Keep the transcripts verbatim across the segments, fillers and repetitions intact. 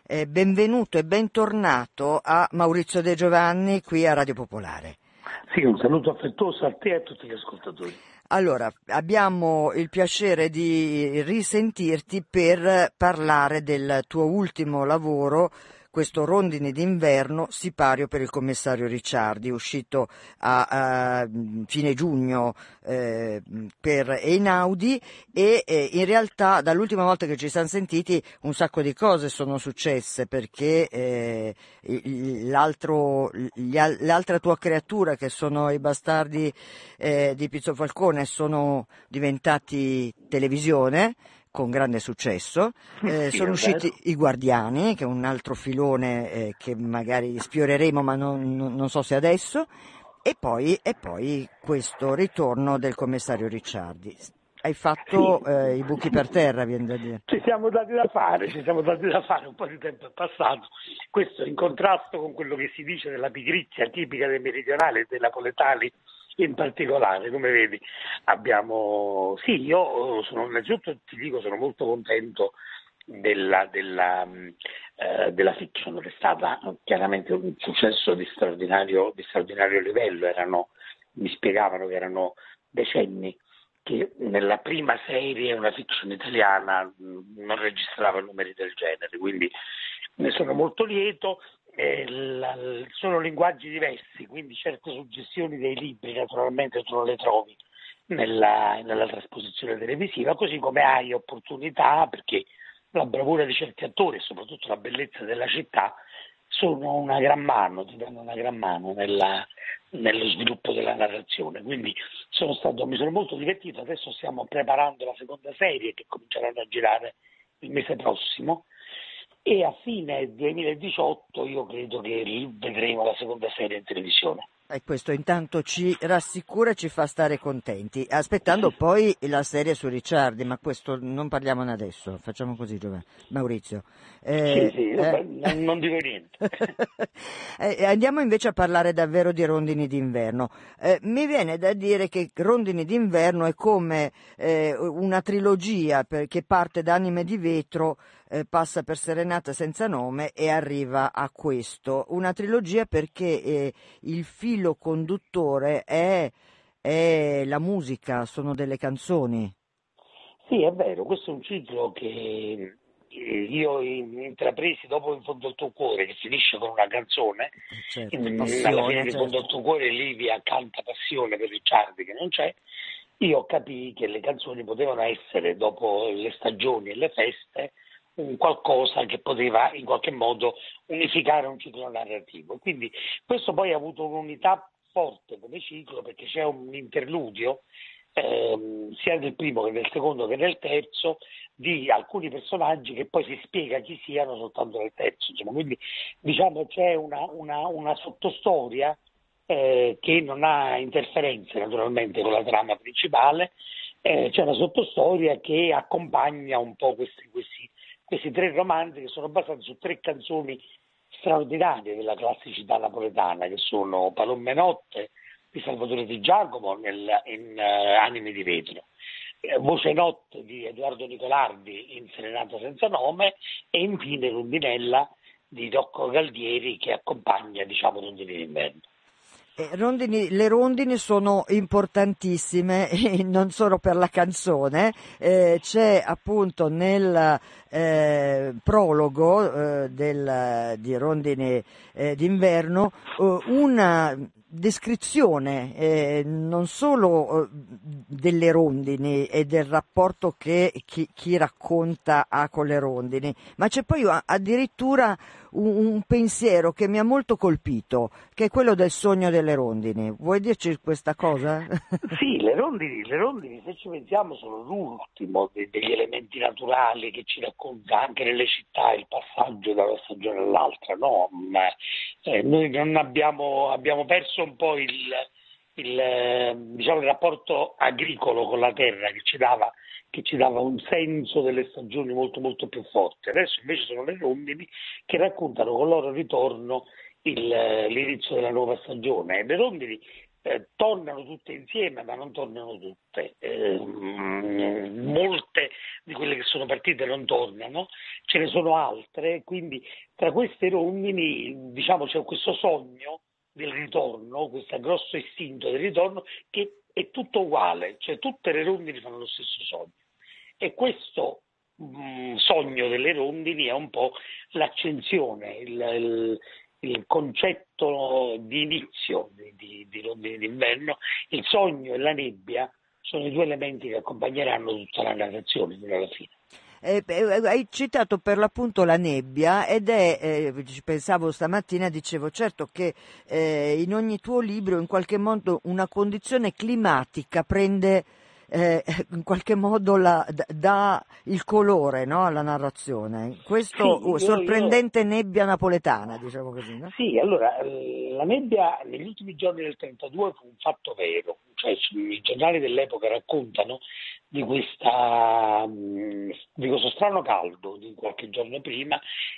Eh, benvenuto e bentornato a Maurizio De Giovanni qui a Radio Popolare. Sì, un saluto affettuoso a te e a tutti gli ascoltatori. Allora, abbiamo il piacere di risentirti per parlare del tuo ultimo lavoro, questo Rondini d'inverno, sipario per il commissario Ricciardi, uscito a, a fine giugno eh, per Einaudi e eh, in realtà dall'ultima volta che ci siamo sentiti un sacco di cose sono successe perché eh, l'altro, gli, l'altra tua creatura che sono i bastardi eh, di Pizzo Falcone sono diventati televisione con grande successo, eh, Sì, sono è usciti vero. I Guardiani, che è un altro filone eh, che magari sfioreremo ma non, non, non so se adesso, e poi, e poi questo ritorno del commissario Ricciardi. Hai fatto Sì. eh, i buchi per terra, viene da dire. Ci siamo dati da fare, ci siamo dati da fare, un po' di tempo è passato. Questo in contrasto con quello che si dice della pigrizia tipica dei meridionali e dei napoletani in particolare. Come vedi, abbiamo. Sì, io sono, innanzitutto ti dico, sono molto contento della, della, eh, della fiction, che è stata chiaramente un successo di straordinario, di straordinario livello. Erano, mi spiegavano che erano decenni che nella prima serie una fiction italiana non registrava numeri del genere, quindi ne sono molto lieto. Eh, la, sono linguaggi diversi, quindi certe suggestioni dei libri naturalmente tu non le trovi nella, nella trasposizione televisiva, così come hai opportunità, perché la bravura di certi attori e soprattutto la bellezza della città sono una gran mano, ti danno una gran mano nella, nello sviluppo della narrazione. Quindi sono stato, mi sono molto divertito. Adesso stiamo preparando la seconda serie che cominceranno a girare il mese prossimo e a fine duemiladiciotto io credo che vedremo la seconda serie in televisione. E questo intanto ci rassicura e ci fa stare contenti, aspettando poi la serie su Ricciardi, ma questo non parliamone adesso, facciamo così, Giovanni. Maurizio. Sì, Eh, sì, eh. non, non dico niente. eh, andiamo invece a parlare davvero di Rondini d'inverno. Eh, mi viene da dire che Rondini d'inverno è come eh, una trilogia per, che parte da Anime di vetro, eh, passa per Serenata senza nome e arriva a questo. Una trilogia perché eh, il filo conduttore è, è la musica, sono delle canzoni. Sì, è vero, questo è un ciclo che io ho intrapresi dopo In fondo al tuo cuore, che finisce con una canzone. Certo, In, alla fine passione, di In fondo certo. al tuo cuore Livia canta Passione per Ricciardi, che non c'è. Io capii che le canzoni potevano essere, dopo le stagioni e le feste, un qualcosa che poteva in qualche modo unificare un ciclo narrativo. Quindi questo poi ha avuto un'unità forte come ciclo, perché c'è un interludio ehm, sia nel primo che nel secondo che nel terzo di alcuni personaggi che poi si spiega chi siano soltanto nel terzo. Insomma, quindi diciamo c'è una, una, una sottostoria eh, che non ha interferenze naturalmente con la trama principale. Eh, c'è una sottostoria che accompagna un po' questi, questi, questi tre romanzi, che sono basati su tre canzoni straordinarie della classicità napoletana, che sono Palomme Notte di Salvatore Di Giacomo nel, in uh, Anime di vetro, eh, Voce Notte di Edoardo Nicolardi in Serenata senza nome e infine Rondinella di Rocco Galdieri, che accompagna, diciamo, Rondini d'inverno. Eh, rondini, le rondini sono importantissime eh, non solo per la canzone, eh, c'è appunto nel eh, prologo eh, del, di Rondini eh, d'inverno eh, una descrizione eh, non solo eh, delle rondini e del rapporto che chi, chi racconta ha con le rondini, ma c'è poi addirittura un, un pensiero che mi ha molto colpito, che è quello del sogno delle rondini. Vuoi dirci questa cosa? Sì, le rondini, le rondini, se ci pensiamo, sono l'ultimo de- degli elementi naturali che ci racconta anche nelle città il passaggio da una stagione all'altra, no? Ma, eh, noi non abbiamo, abbiamo perso un po' il, il, eh, diciamo, il rapporto agricolo con la terra che ci dava che ci dava un senso delle stagioni molto molto più forte. Adesso invece sono le rondini che raccontano con il loro ritorno il, l'inizio della nuova stagione. E le rondini eh, tornano tutte insieme, ma non tornano tutte. Eh, molte di quelle che sono partite non tornano, ce ne sono altre, quindi tra queste rondini, diciamo, c'è questo sogno del ritorno, questo grosso istinto del ritorno che è tutto uguale, cioè tutte le rondini fanno lo stesso sogno. E questo mh, sogno delle rondini è un po' l'accensione, il, il, il concetto di inizio di, di, di rondini d'inverno. Il sogno e la nebbia sono i due elementi che accompagneranno tutta la narrazione fino alla fine. Eh, eh, hai citato per l'appunto la nebbia ed è, eh, ci pensavo stamattina, dicevo certo che eh, in ogni tuo libro in qualche modo una condizione climatica prende eh, in qualche modo la, dà il colore, no, alla narrazione. Questo Sì, uh, io, io... sorprendente nebbia napoletana, diciamo così, no? Sì, allora, la nebbia negli ultimi giorni del trentadue fu un fatto vero, cioè i giornali dell'epoca raccontano di, questa, di questo strano caldo di qualche giorno prima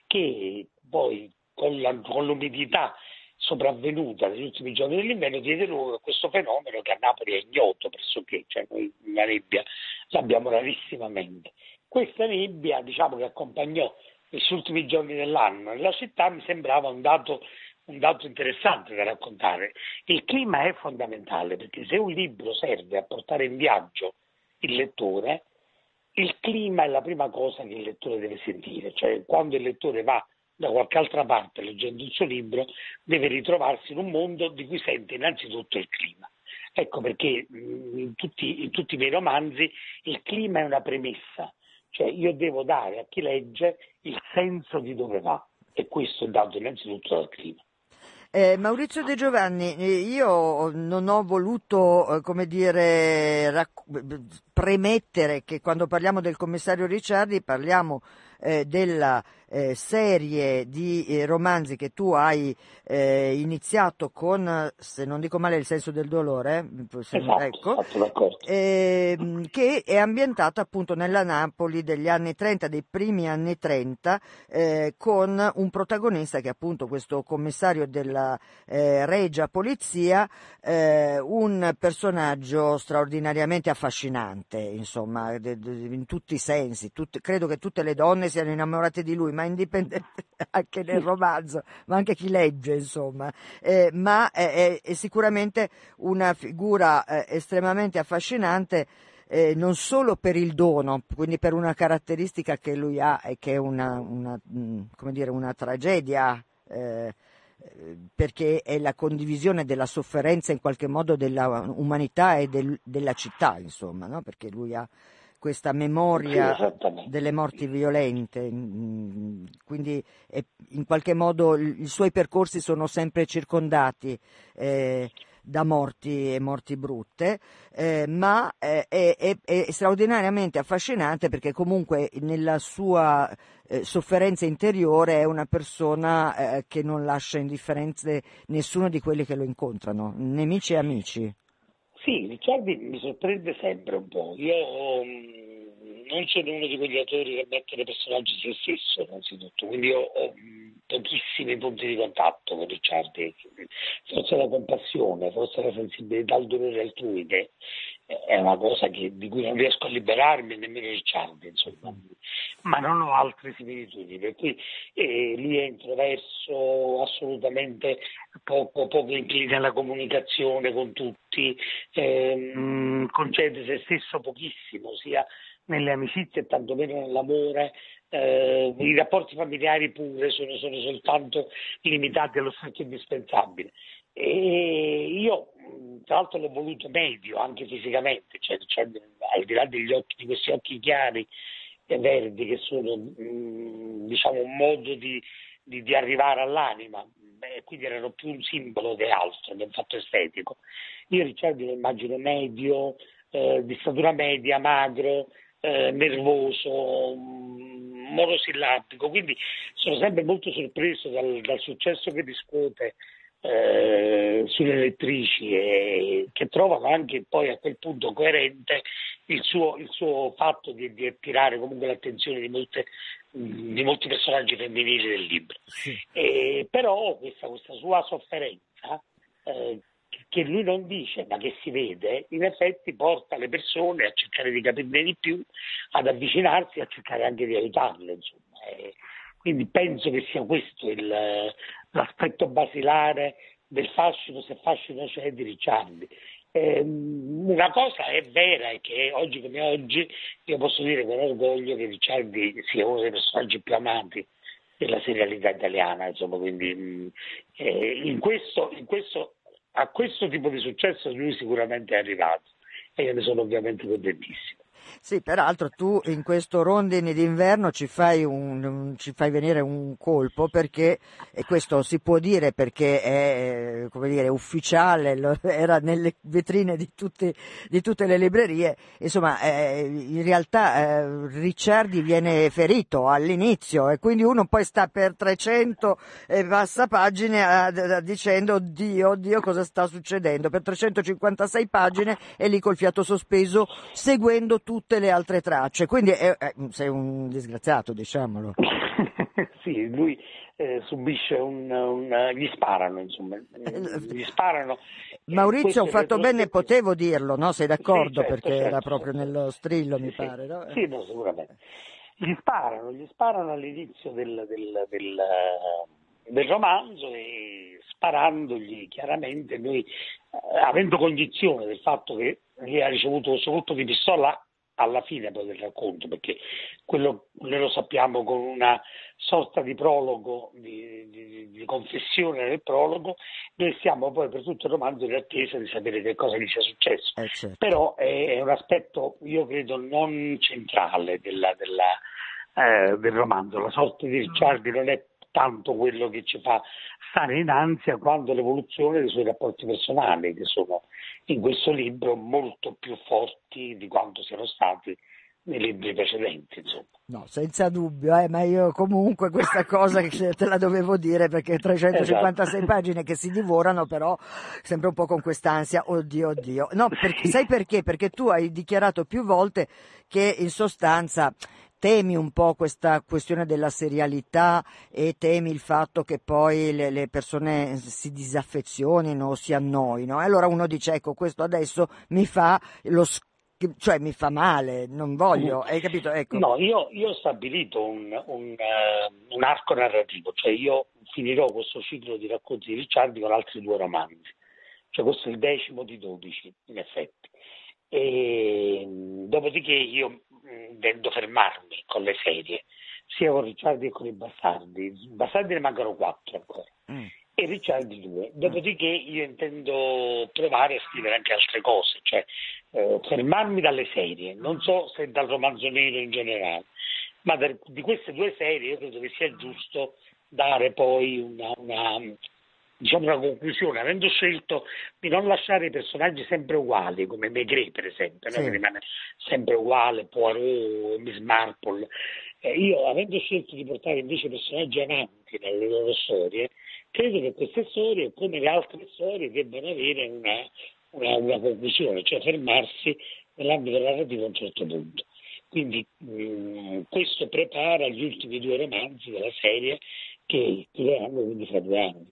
che poi con, la, con l'umidità sopravvenuta negli ultimi giorni dell'inverno diede luogo a questo fenomeno che a Napoli è ignoto pressoché, cioè noi la nebbia l'abbiamo rarissimamente. Questa nebbia, diciamo, che accompagnò questi ultimi giorni dell'anno nella città mi sembrava un dato, un dato interessante da raccontare. Il clima è fondamentale perché se un libro serve a portare in viaggio il lettore, il clima è la prima cosa che il lettore deve sentire, cioè quando il lettore va da qualche altra parte leggendo il suo libro deve ritrovarsi in un mondo di cui sente innanzitutto il clima. Ecco perché in tutti, in tutti i miei romanzi il clima è una premessa, cioè io devo dare a chi legge il senso di dove va e questo è dato innanzitutto dal clima. Eh, Maurizio De Giovanni, eh, io non ho voluto, eh, come dire, racc- premettere che quando parliamo del commissario Ricciardi parliamo eh, della eh, serie di eh, romanzi che tu hai eh, iniziato con, se non dico male, Il senso del dolore, eh, se non- Esatto, ecco, esatto, d'accordo. ehm, che è ambientata appunto nella Napoli degli anni trenta, dei primi anni trenta, eh, con un protagonista che è appunto questo commissario della eh, Regia Polizia, eh, un personaggio straordinariamente affascinante, insomma, de- de- in tutti i sensi. Tut- credo che tutte le donne siano innamorate di lui, ma indipendente anche nel romanzo, ma anche chi legge, insomma. Eh, ma è, è- è sicuramente una figura eh, estremamente affascinante. Eh, non solo per il dono, quindi per una caratteristica che lui ha e che è una, una, mh, come dire, una tragedia, eh, eh, perché è la condivisione della sofferenza in qualche modo della umanità e del- della città, insomma, no? Perché lui ha questa Sì, memoria esattamente. delle morti violente, mm, quindi è- in qualche modo i i suoi percorsi sono sempre circondati eh, da morti e morti brutte, eh, ma eh, è, è- è straordinariamente affascinante perché comunque nella sua eh, sofferenza interiore è una persona eh, che non lascia indifferente nessuno di quelli che lo incontrano, nemici e amici. Sì, Ricciardi mi sorprende sempre un po'. Io mh, non sono uno di quegli autori che mettono i personaggi se stesso, innanzitutto, quindi io ho mh, pochissimi punti di contatto con Ricciardi. Forse la compassione, forse la sensibilità al dolore altrui, che è una cosa che, di cui non riesco a liberarmi, nemmeno Ricciardi, insomma. Ma non ho altre similitudini, per cui eh, lui è introverso, assolutamente poco, poco incline alla comunicazione con tutti, ehm, concede se stesso pochissimo, sia nelle amicizie e tantomeno nell'amore. Eh, i rapporti familiari pure sono, sono soltanto limitati allo stretto indispensabile. E io, tra l'altro, l'ho voluto medio anche fisicamente, cioè, cioè, al di là degli occhi, di questi occhi chiari e verdi che sono mh, diciamo un modo di, di, di arrivare all'anima. Beh, quindi erano più un simbolo che altro, che un fatto estetico. Io Ricciardi lo immagino medio, eh, di statura media, magro, eh, nervoso, mh, monosillabico, quindi sono sempre molto sorpreso dal, dal successo che riscuote eh, sulle lettrici e che trovano anche poi a quel punto coerente il suo, il suo fatto di, di attirare comunque l'attenzione di, molte, di molti personaggi femminili del libro. Sì. E, però questa, questa sua sofferenza eh, che lui non dice ma che si vede, in effetti porta le persone a cercare di capirne di più, ad avvicinarsi, a cercare anche di aiutarle, insomma. E quindi penso che sia questo il, l'aspetto basilare del fascino, se fascino c'è, di Ricciardi. Eh, una cosa è vera, è che oggi come oggi io posso dire con orgoglio che Ricciardi sia uno dei personaggi più amati della serialità italiana, insomma, quindi eh, in questo, in questo a questo tipo di successo lui sicuramente è arrivato e io ne sono ovviamente contentissimo. Sì, peraltro tu in questo Rondini d'inverno ci fai, un, un- ci fai venire un colpo perché, e questo si può dire perché è, come dire, ufficiale, lo- era nelle vetrine di, tutti, di tutte le librerie, insomma, eh, in realtà eh, Ricciardi viene ferito all'inizio e quindi uno poi sta per trecento e passa pagine a- a- dicendo oddio, oddio cosa sta succedendo, per trecentocinquantasei pagine e lì col fiato sospeso seguendo tutte le altre tracce, quindi è, è- sei un disgraziato, diciamolo. Sì, lui eh, subisce un, un- gli sparano, insomma, gli sparano, e Maurizio, ho questo in fatto bene, retrospettiva. potevo dirlo, no? Sei Sì, d'accordo? certo, Perché era certo, proprio certo, nello certo. strillo, mi Sì, sì, pare, no? sì, no, sicuramente. Gli sparano, gli sparano all'inizio del, del, del, eh, del romanzo e sparandogli chiaramente noi, eh, avendo cognizione del fatto che lui ha ricevuto questo colpo di pistola alla fine poi del racconto, perché quello noi lo sappiamo con una sorta di prologo, di, di, di confessione nel prologo, noi stiamo poi per tutto il romanzo in attesa di sapere che cosa gli sia successo. Eh, certo. Però è, è un aspetto, io credo, non centrale della, della, eh, del romanzo. La sorte di Ricciardi non è tanto quello che ci fa stare in ansia quanto l'evoluzione dei suoi rapporti personali, che sono in questo libro molto più forti di quanto siano stati nei libri precedenti, insomma. No, senza dubbio, eh, ma io comunque questa cosa che te la dovevo dire perché Esatto. trecentocinquantasei pagine che si divorano, però sempre un po' con quest'ansia, oddio, oddio. No, perché, Sì. sai perché? Perché tu hai dichiarato più volte che in sostanza temi un po' questa questione della serialità e temi il fatto che poi le, le persone si disaffezionino o si annoino. E allora uno dice, ecco, questo adesso mi fa lo scopo, cioè mi fa male, non voglio, hai capito? Ecco. No, io, io ho stabilito un, un, eh, un arco narrativo, cioè io finirò questo ciclo di racconti di Ricciardi con altri due romanzi, cioè questo è il decimo di dodici in effetti. E, mh, dopodiché io mh, intendo fermarmi con le serie, sia con Ricciardi che con i Bastardi. I Bastardi ne mancano quattro ancora Mm. e Ricciardi due. Mm. Dopodiché io intendo provare a scrivere anche altre cose, cioè eh, fermarmi dalle serie, non so se dal romanzo nero in generale, ma da- di queste due serie io credo che sia giusto dare poi una, una, diciamo una conclusione, avendo scelto di non lasciare i personaggi sempre uguali, come Maigret per esempio, no? Che Sì. rimane sempre uguale, Poirot, Miss Marple. Eh, io avendo scelto di portare invece i personaggi avanti nelle loro storie, credo che queste storie, come le altre storie, debbano avere una, una, una conclusione, cioè fermarsi nell'ambito narrativo a un certo punto. Quindi mh, questo prepara gli ultimi due romanzi della serie che tireranno quindi fra due anni.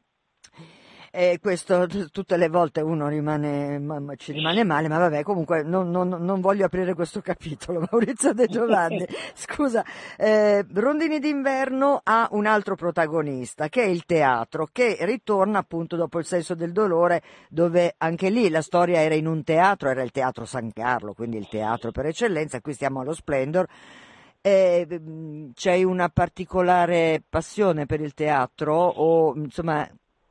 E questo t- tutte le volte uno rimane, ma- ma ci rimane male, ma vabbè, comunque non, non- non voglio aprire questo capitolo. Maurizio De Giovanni, scusa, eh, Rondini d'inverno ha un altro protagonista che è il teatro, che ritorna appunto dopo il senso del dolore, dove anche lì la storia era in un teatro, era il Teatro San Carlo, quindi il teatro per eccellenza, qui stiamo allo Splendor. Eh, mh, c'hai una particolare passione per il teatro o insomma.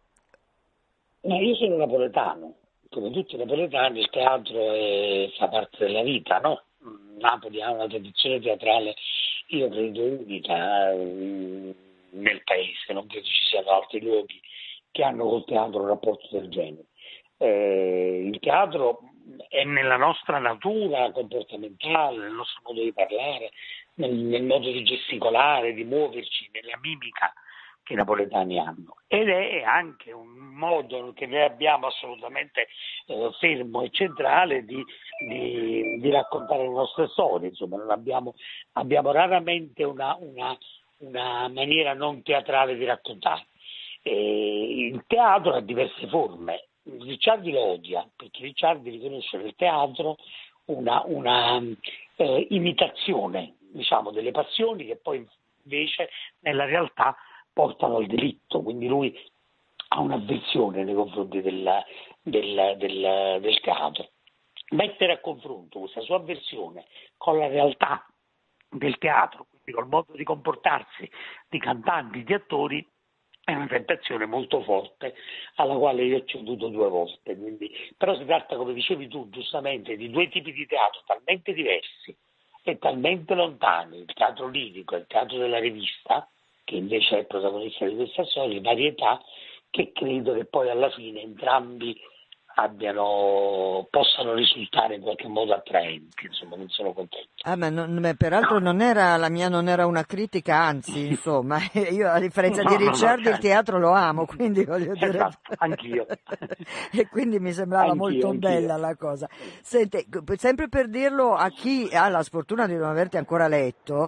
Ma io sono napoletano, come tutti i napoletani il teatro è- fa parte della vita, no? Napoli ha una tradizione teatrale, io credo unica eh, nel paese, non credo ci siano altri luoghi che hanno col teatro un rapporto del genere. Eh, il teatro è nella nostra natura comportamentale, nel nostro modo di parlare, nel, nel modo di gesticolare, di muoverci, nella mimica che i napoletani hanno, ed è anche un modo che noi abbiamo assolutamente eh, fermo e centrale di, di, di raccontare le nostre storie, insomma non abbiamo, abbiamo raramente una, una, una maniera non teatrale di raccontare. E il teatro ha diverse forme, Ricciardi lo odia, perché Ricciardi riconosce nel teatro una, una eh, imitazione, diciamo, delle passioni che poi invece nella realtà portano al delitto, quindi lui ha un'avversione nei confronti del, del, del, del teatro. Mettere a confronto questa sua avversione con la realtà del teatro, quindi col modo di comportarsi di cantanti, di attori, è una tentazione molto forte alla quale io ho ceduto due volte. Quindi, però si tratta, come dicevi tu giustamente, di due tipi di teatro talmente diversi e talmente lontani, il teatro lirico e il teatro della rivista, che invece è protagonista di questa storia, varietà, che credo che poi alla fine entrambi abbiano, possano risultare in qualche modo attraenti, insomma, non sono contento. Ah, ma non- beh, peraltro non era la mia, non era una critica, anzi, insomma, io a differenza di No, no, no, Ricciardi il certo. teatro lo amo, quindi voglio dire, Esatto, anch'io. e quindi mi sembrava Anch'io, molto anch'io. bella la cosa. Senti, sempre per dirlo a chi ha la sfortuna di non averti ancora letto,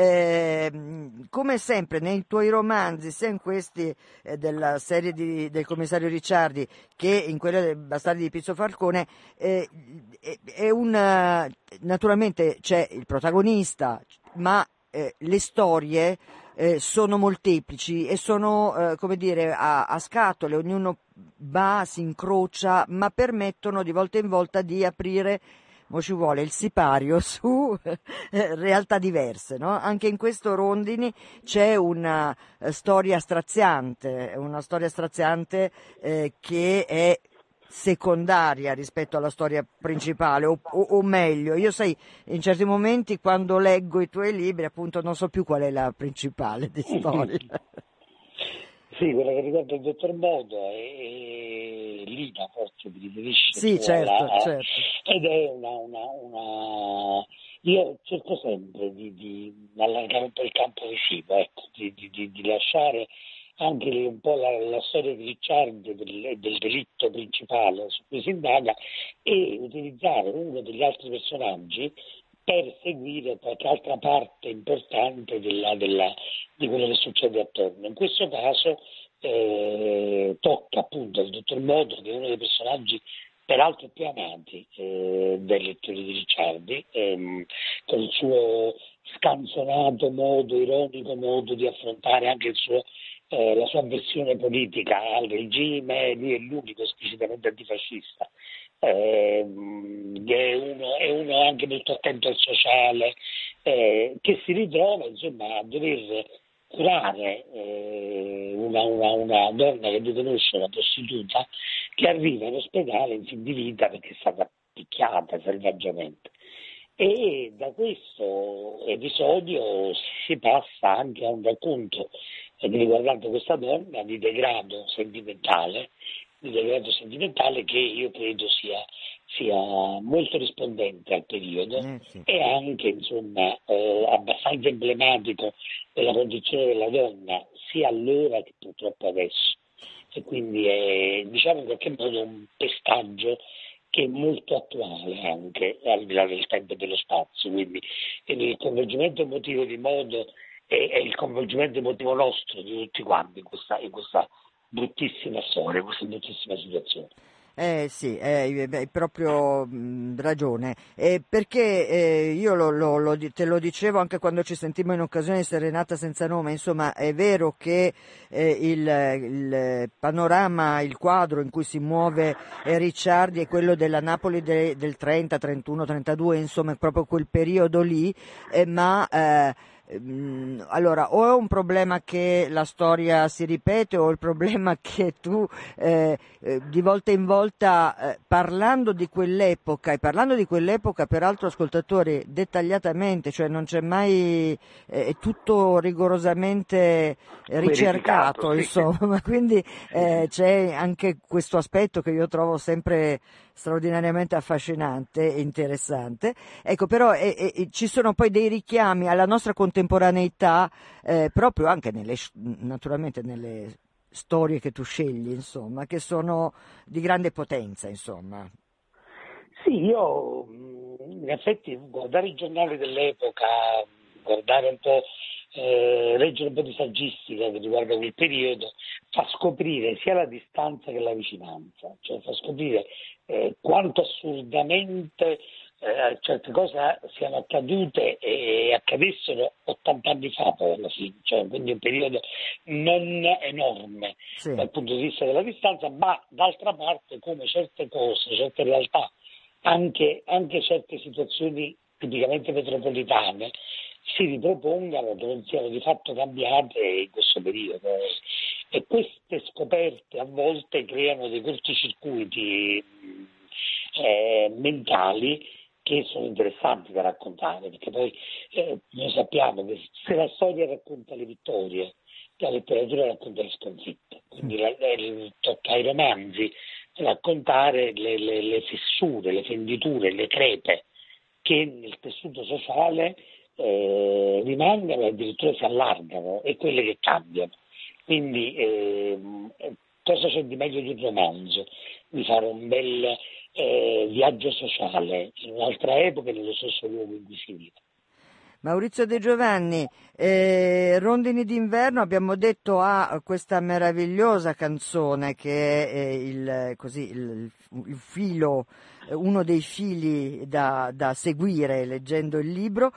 ehm, come sempre nei tuoi romanzi, sia in questi eh, della serie di- del commissario Ricciardi che in quella dei Bastardi di Pizzo Falcone, eh, è, è un naturalmente c'è il protagonista, ma eh, le storie eh, sono molteplici e sono, eh, come dire, a, a scatole, ognuno va, si incrocia, ma permettono di volta in volta di aprire, mo ci vuole, il sipario su eh, realtà diverse, no? Anche in questo Rondini c'è una eh, storia straziante, una storia straziante eh, che è secondaria rispetto alla storia principale, o, o, o meglio, io sai, in certi momenti quando leggo i tuoi libri, appunto, non so più qual è la principale di storia. Sì, quella che riguarda il dottor Modo è Lina, forse ti riferisci Sì, tu alla, certo, a- certo. ed è una, una, una... Io cerco sempre di, di allargare un po' il campo visivo, ecco, di, di, di, di lasciare anche lì un po' la, la storia di Ricciardi del, del delitto principale su cui si indaga e utilizzare uno degli altri personaggi per seguire qualche altra parte importante della, della, di quello che succede attorno. In questo caso eh, tocca appunto il dottor Modo, che è uno dei personaggi peraltro più amati eh, dai lettori di Ricciardi, ehm, con il suo scanzonato modo, ironico modo di affrontare anche il suo, eh, la sua avversione politica al regime. Lui è l'unico esplicitamente antifascista. Eh, è, uno, è uno anche molto attento al sociale, eh, che si ritrova insomma a dover curare eh, una, una, una donna che lui conosce, una prostituta, che arriva in ospedale in fin di vita perché è stata picchiata selvaggiamente. E da questo episodio si passa anche a un racconto riguardante questa donna di degrado sentimentale, di degrado sentimentale che io credo sia, sia molto rispondente al periodo Eh, sì. e anche insomma eh, abbastanza emblematico della condizione della donna sia allora che purtroppo adesso, e quindi è, diciamo, in qualche modo un pestaggio che è molto attuale anche al di là del tempo e dello spazio, quindi il coinvolgimento emotivo di Modo è, è il coinvolgimento emotivo nostro di tutti quanti in questa, in questa bruttissima storia, in questa bruttissima situazione. Eh sì, eh, hai proprio mh, ragione, eh, perché eh, io lo, lo- lo di- te lo dicevo anche quando ci sentimmo in occasione di Serenata senza nome, insomma è vero che eh, il, il panorama, il quadro in cui si muove eh, Ricciardi è quello della Napoli de- del trenta, trentuno, trentadue, insomma è proprio quel periodo lì, eh, ma... eh, ehm, allora, o è un problema che la storia si ripete o il problema che tu eh, eh, di volta in volta eh, parlando di quell'epoca e parlando di quell'epoca peraltro ascoltatori dettagliatamente, cioè non c'è mai eh, è tutto rigorosamente Verificato, ricercato, sì, insomma, quindi sì, eh, sì. c'è anche questo aspetto che io trovo sempre straordinariamente affascinante e interessante. Ecco, però eh, eh, ci sono poi dei richiami alla nostra contemporaneità eh, proprio anche nelle, naturalmente nelle storie che tu scegli, insomma, che sono di grande potenza, insomma. Sì, io mh, in effetti guardare i giornali dell'epoca, guardare un po', eh, leggere un po' di saggistica che riguarda quel periodo, fa scoprire sia la distanza che la vicinanza, cioè fa scoprire eh, quanto assurdamente eh, certe cose siano accadute e accadessero ottanta anni fa poi alla fine, cioè, quindi un periodo non enorme Sì. dal punto di vista della distanza, ma d'altra parte come certe cose, certe realtà, anche, anche certe situazioni tipicamente metropolitane si ripropongano, non siano di fatto cambiate in questo periodo. E queste scoperte a volte creano dei cortocircuiti eh, mentali che sono interessanti da raccontare, perché poi eh, noi sappiamo che se la storia racconta le vittorie, la letteratura racconta le sconfitte, quindi la, la, tocca ai romanzi raccontare le, le, le fessure, le fenditure, le crepe che nel tessuto sociale eh, rimangono e addirittura si allargano e quelle che cambiano. Quindi eh, cosa c'è di meglio di un romanzo? Di fare un bel eh, viaggio sociale in un'altra epoca e nello stesso luogo in cui si vive. Maurizio De Giovanni, eh, Rondini d'inverno abbiamo detto ha questa meravigliosa canzone che è il, così, il, il filo, uno dei fili da, da seguire leggendo il libro.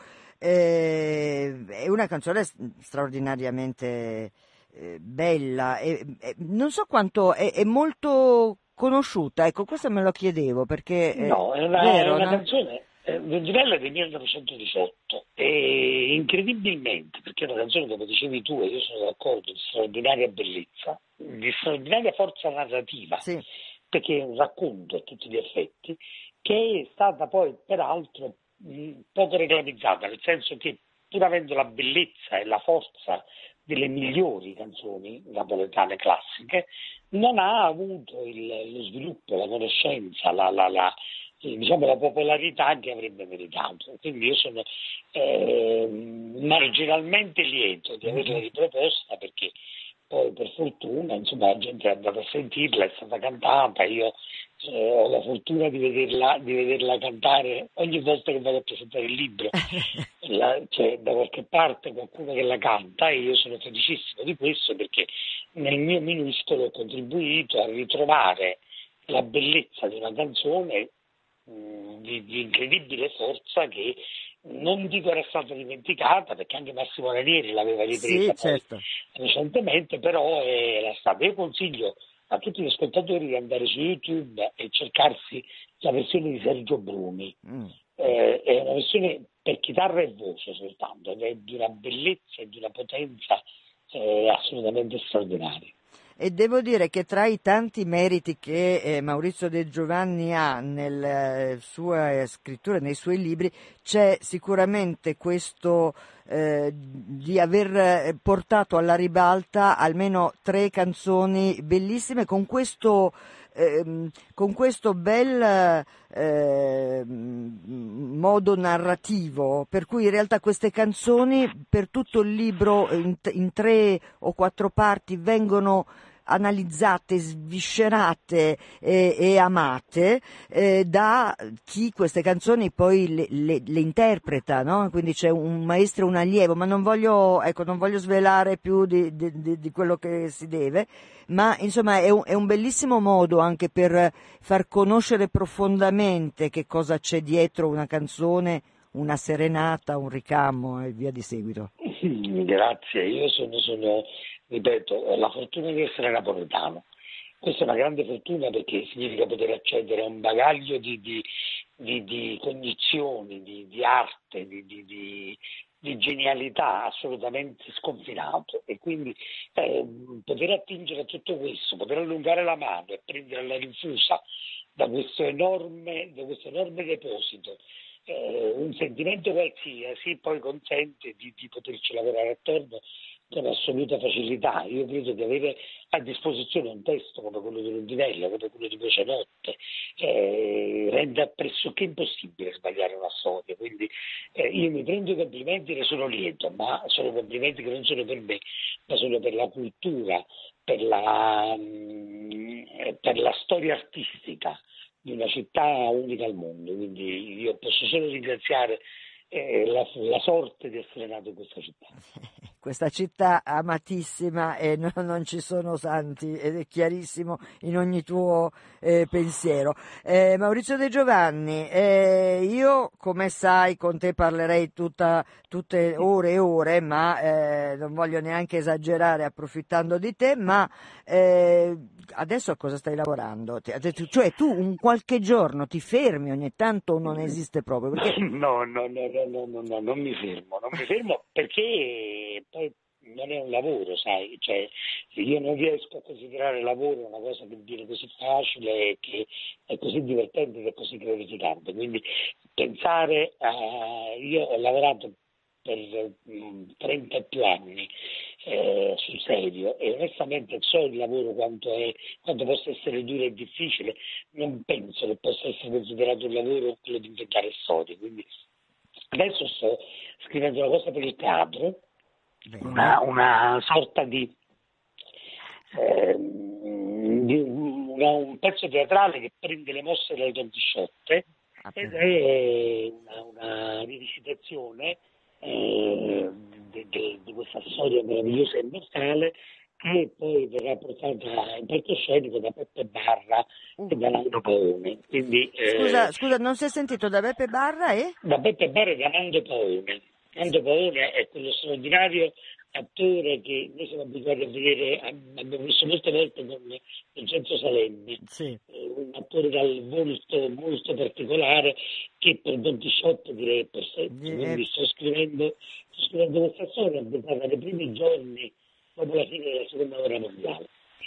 Eh, è una canzone straordinariamente eh, bella e, e non so quanto è, è molto conosciuta, ecco, questo me lo chiedevo perché è No, è una, è vero, una no? canzone, eh, Vendinella è del millenovecentodiciotto e incredibilmente, perché è una canzone, come dicevi tu, e io sono d'accordo, di straordinaria bellezza, di straordinaria forza narrativa, Sì. perché è un racconto a tutti gli effetti, che è stata poi peraltro mh, poco reclamizzata, nel senso che pur avendo la bellezza e la forza delle migliori canzoni napoletane classiche, non ha avuto il, lo sviluppo, la conoscenza, la, la, la, diciamo, la popolarità che avrebbe meritato. Quindi io sono eh, marginalmente lieto di averla riproposta, perché poi per fortuna insomma, la gente è andata a sentirla, è stata cantata, io eh, ho la fortuna di vederla, di vederla cantare ogni volta che vado a presentare il libro. La, c'è da qualche parte qualcuno che la canta e io sono felicissimo di questo, perché nel mio minuscolo ho contribuito a ritrovare la bellezza di una canzone mh, di, di incredibile forza che non dico era stata dimenticata, perché anche Massimo Ranieri l'aveva ripresa Sì, poi certo. recentemente, però era stata. Io consiglio a tutti gli ascoltatori di andare su YouTube e cercarsi la versione di Sergio Bruni. Mm. Eh, è una versione per chitarra e voce soltanto, ed è di una bellezza e di una potenza eh, assolutamente straordinaria. E devo dire che tra i tanti meriti che eh, Maurizio De Giovanni ha nelle eh, sue scritture, nei suoi libri, c'è sicuramente questo eh, di aver portato alla ribalta almeno tre canzoni bellissime con questo ehm, con questo bel eh, modo narrativo, per cui in realtà queste canzoni per tutto il libro in, in tre o quattro parti vengono analizzate, sviscerate e, e amate eh, da chi queste canzoni poi le, le, le interpreta, no? Quindi c'è un maestro e un allievo, ma non voglio, ecco, non voglio svelare più di, di, di, di quello che si deve, ma insomma è un, è un bellissimo modo anche per far conoscere profondamente che cosa c'è dietro una canzone, una serenata, un ricamo e via di seguito. Grazie, io sono, sono, ripeto, ho la fortuna di essere napoletano. Questa è una grande fortuna, perché significa poter accedere a un bagaglio di, di, di, di cognizioni, di, di arte, di, di, di, di genialità assolutamente sconfinato, e quindi eh, poter attingere a tutto questo, poter allungare la mano e prendere la rinfusa da questo enorme, da questo enorme deposito. Eh, un sentimento qualsiasi poi consente di, di poterci lavorare attorno con assoluta facilità. Io credo di avere a disposizione un testo come quello di Rondinella, come quello di Buonanotte, eh, renda pressoché impossibile sbagliare una storia, quindi eh, io mi prendo i complimenti e ne sono lieto, ma sono complimenti che non sono per me, ma sono per la cultura, per la, mh, per la storia artistica di una città unica al mondo, quindi io posso solo ringraziare eh, la, la sorte di essere nato in questa città. questa città amatissima e no, non ci sono santi, ed è chiarissimo in ogni tuo eh, pensiero. Eh, Maurizio De Giovanni, eh, io come sai con te parlerei tutta, tutte ore e ore, ma eh, non voglio neanche esagerare approfittando di te, ma eh, adesso a cosa stai lavorando? Cioè tu un qualche giorno ti fermi ogni tanto o non esiste proprio? Perché... No, no, no, no, no, no, no, non mi fermo, non mi fermo perché poi non è un lavoro, sai, cioè io non riesco a considerare lavoro una cosa che viene così facile e che è così divertente ed è così gratificante, quindi pensare a... io ho lavorato per trenta e più anni eh, sul serio e onestamente so il lavoro quanto, è, quanto possa essere duro e difficile, non penso che possa essere considerato un lavoro quello di inventare storie, quindi adesso sto scrivendo una cosa per il teatro, una, una sorta di, eh, di una, un pezzo teatrale che prende le mosse dalle Don Chisciotte ed è una, una rivisitazione eh, di, di, di questa storia meravigliosa e immortale che poi verrà portata in palcoscenico da Peppe Barra uh. e da Nando Paone. Quindi, scusa, eh, scusa, non si è sentito da Peppe Barra e? Da Peppe Barra e da Nando Paone. Nando Paone è quello straordinario attore che noi siamo abituati a vedere, abbiamo visto molte volte con Vincenzo Salenni, sì. Un attore dal volto molto particolare che per Don Chisciotte direi è perfetto, Eh. quindi sto scrivendo, sto scrivendo questa storia ambientata nei primi giorni dopo la fine della seconda guerra mondiale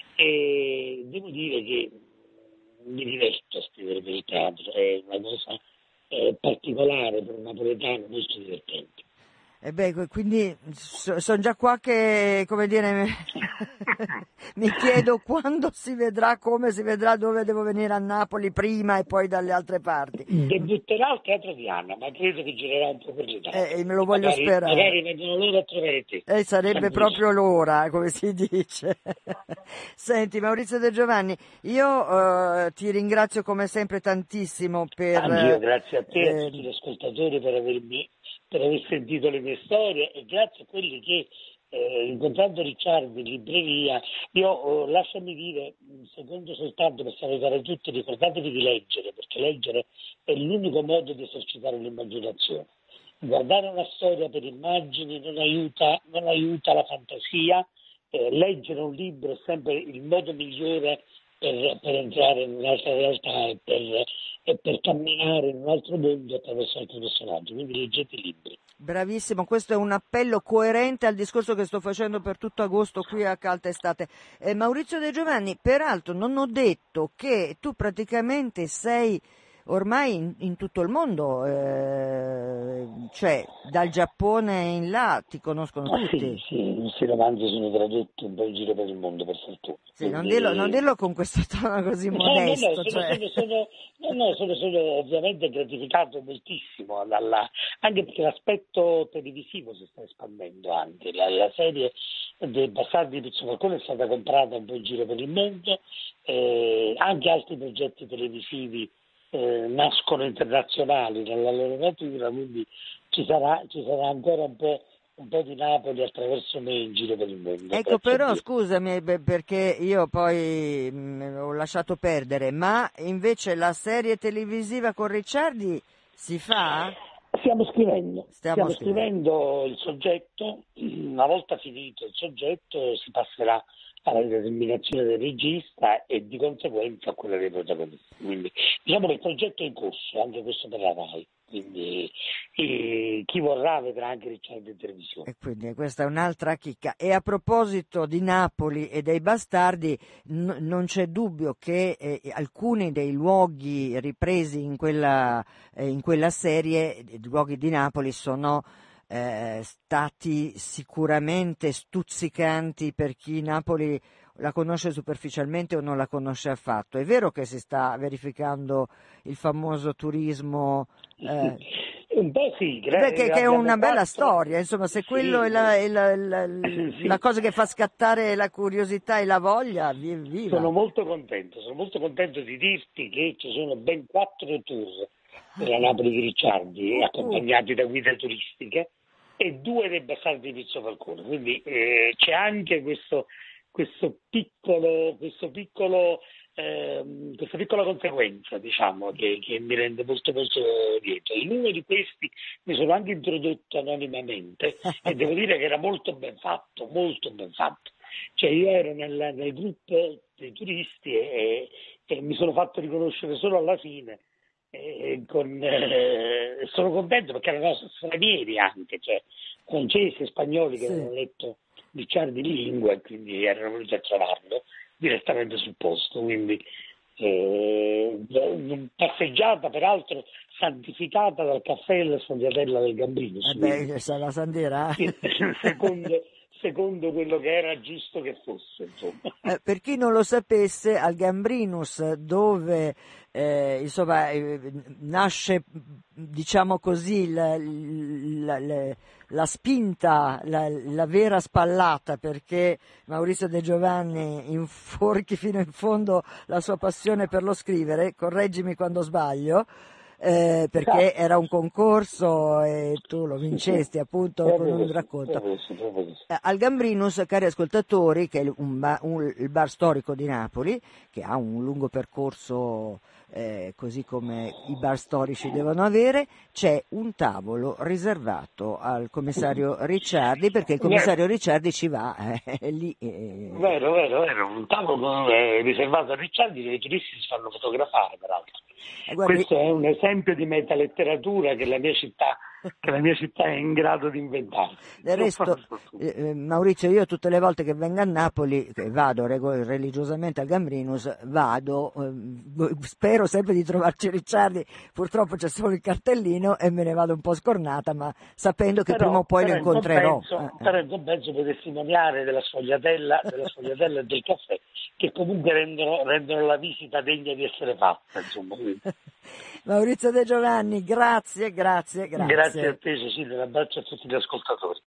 e devo dire che mi diverto a scrivere per il teatro, è una cosa eh, particolare per un napoletano, molto divertente. E beh, quindi so, sono già qua che, come dire, mi chiedo quando si vedrà, come si vedrà, dove devo venire a Napoli prima e poi dalle altre parti. Debutterà al Teatro Diana, ma credo che girerà un po' per l'Italia. Eh, me lo voglio magari, sperare. Magari vengono loro a trovare te. Eh, sarebbe proprio l'ora, come si dice. Senti, Maurizio De Giovanni, io eh, ti ringrazio come sempre tantissimo per... Anch'io, grazie a te e eh, a tutti gli ascoltatori per avermi, per aver sentito le mie storie e grazie a quelli che, eh, incontrando Ricciardi in libreria, io, eh, lasciami dire, un secondo soltanto per salutare tutti, ricordatevi di leggere, perché leggere è l'unico modo di esercitare l'immaginazione. Guardare una storia per immagini non aiuta, non aiuta la fantasia, eh, leggere un libro è sempre il modo migliore per, per entrare in un'altra realtà e per, e per camminare in un altro mondo attraverso altri personaggi, quindi leggete i libri. Bravissimo, questo è un appello coerente al discorso che sto facendo per tutto agosto qui a Calta Estate. Eh, Maurizio De Giovanni, peraltro non ho detto che tu praticamente sei ormai in, in tutto il mondo, eh, cioè dal Giappone in là ti conoscono Ah, tutti. sì, sì, i nostri romanzi sono tradotti un po' in giro per il mondo, per fortuna. Sì, non, Quindi... dirlo, non dirlo con questo tono così No, modesto. no, no, sono, cioè... sono, sono, no, no, sono, sono ovviamente gratificato moltissimo, dalla, anche perché l'aspetto televisivo si sta espandendo anche. La, la serie dei Bastardi di Pizzo Falcone è stata comprata un po' in giro per il mondo, eh, anche altri progetti televisivi eh, nascono internazionali dalla loro natura, quindi ci sarà, ci sarà ancora un po'. un po' di Napoli attraverso me in giro per il mondo. Ecco, però scusami perché io poi mh, ho lasciato perdere, ma invece la serie televisiva con Ricciardi si fa? Stiamo scrivendo, stiamo, stiamo scrivendo. scrivendo il soggetto, una volta finito il soggetto si passerà alla determinazione del regista e di conseguenza a quella dei protagonisti. Quindi diciamo che il progetto è in corso, anche questo per la RAI. Quindi eh, chi vorrà vedrà anche Ricciardi in televisione. E quindi questa è un'altra chicca. E a proposito di Napoli e dei bastardi, n- non c'è dubbio che eh, alcuni dei luoghi ripresi in quella, eh, in quella serie, i luoghi di Napoli, sono eh, stati sicuramente stuzzicanti per chi Napoli la conosce superficialmente o non la conosce affatto. È vero che si sta verificando il famoso turismo? Eh, Un po' sì, perché che è una bella fatto... storia, insomma, se quello sì, è, la, è la, la, sì. la cosa che fa scattare la curiosità e la voglia, viva. Sono molto contento, sono molto contento di dirti che ci sono ben quattro tour per la Napoli di Ricciardi, uh, accompagnati da guide turistiche, e due dei bastardi di Pizzo Falcone. Quindi eh, c'è anche questo, questo piccolo, questo piccolo ehm, questa piccola conseguenza, diciamo, che, che mi rende molto molto lieto. In uno di questi mi sono anche introdotto anonimamente e devo dire che era molto ben fatto, molto ben fatto. Cioè io ero nel, nel gruppo dei turisti e, e mi sono fatto riconoscere solo alla fine. E con, eh, sono contento perché erano stranieri anche, cioè francesi e spagnoli che Sì. avevano letto Ricciardi di lingua e quindi erano venuti a trovarlo direttamente sul posto. Quindi eh, passeggiata peraltro santificata dal caffè e la sfogliatella del Gambrinus. Eh Quindi, beh, sa la Sandera. secondo, secondo quello che era giusto che fosse, insomma. Eh, per chi non lo sapesse, al Gambrinus, dove eh, insomma eh, nasce, diciamo così, la, la- la- la spinta, la, la vera spallata, perché Maurizio De Giovanni inforchi fino in fondo la sua passione per lo scrivere, correggimi quando sbaglio. Eh, perché Esatto. era un concorso e tu lo Sì, sì, vincesti appunto con proprio un così, racconto. proprio così, proprio così. Eh, Al Gambrinus, cari ascoltatori, che è un ba- un- il bar storico di Napoli, che ha un lungo percorso eh, così come i bar storici devono avere, c'è un tavolo riservato al commissario Ricciardi, perché il Vero, commissario Ricciardi ci va eh, lì. eh. vero, vero, vero. Un tavolo eh, riservato a Ricciardi dove i turisti si fanno fotografare, peraltro. Eh, guardi, Questo è un esempio di metaletteratura che la mia città, che la mia città è in grado di inventare. del resto, eh, eh, Maurizio, io tutte le volte che vengo a Napoli, che vado rego- religiosamente al Gambrinus, vado, eh, spero sempre di trovarci Ricciardi, purtroppo c'è solo il cartellino e me ne vado un po' scornata, ma sapendo che prima o Però, poi lo però in incontrerò. compenso, Eh, però in compenso puoi testimoniare della sfogliatella, della sfogliatella e del caffè, che comunque rendono, rendono la visita degna di essere fatta, insomma. Quindi, eh. Maurizio De Giovanni, grazie, grazie, grazie a grazie. te, Cecilia, un abbraccio a tutti gli ascoltatori.